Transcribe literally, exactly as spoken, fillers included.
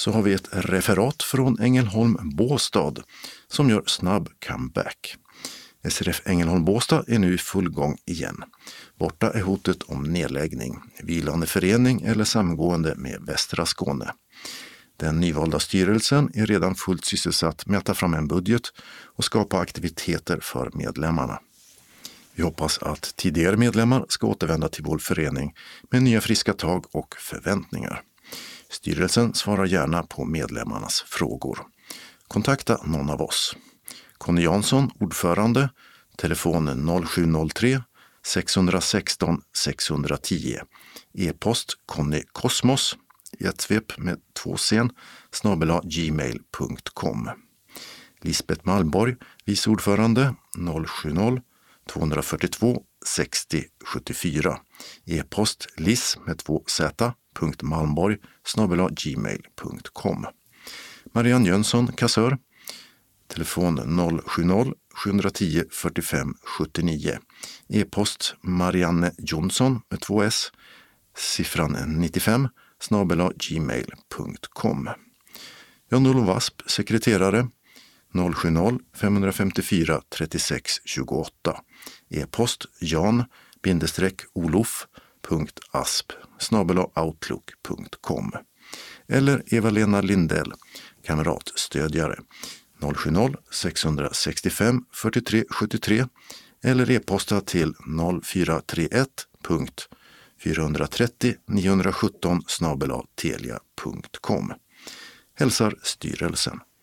så har vi ett referat från Ängelholm Båstad som gör snabb comeback. S R F Ängelholm Båstad är nu i full gång igen. Borta är hotet om nedläggning, vilande förening eller samgående med Västra Skåne. Den nyvalda styrelsen är redan fullt sysselsatt med att ta fram en budget och skapa aktiviteter för medlemmarna. Vi hoppas att tidigare medlemmar ska återvända till vår förening med nya friska tag och förväntningar. Styrelsen svarar gärna på medlemmarnas frågor. Kontakta någon av oss. Conny Jansson, ordförande, telefon noll sju noll tre sex ett sex sex ett tio, e-post connykosmos i ett svep med två sen snabel-a gmail punkt com. Lisbeth Malmborg, vice ordförande, noll sju noll två fyra två sextio sjuttiofyra, e-post lis med två z punkt malmborg snabel-a gmail punkt com. Marianne Jönsson, kassör, telefon noll sju noll sju ett noll fyrtiofem sjuttionio, e-post Marianne Jonsson med två s, siffran nittiofem snabel-a gmail punkt com. Jan-Olof Wasp, sekreterare, noll sju noll fem fem fyra tre sex två åtta, e-post jan-olof.asp snabel-a outlook punkt com. Eller Eva-Lena Lindell, kamratstödjare, noll sju noll sex sex fem fyrtiotre sjuttiotre eller e-posta till noll fyra tre ett fyra tre noll nio ett sju snabel-a telia punkt com. Hälsar styrelsen.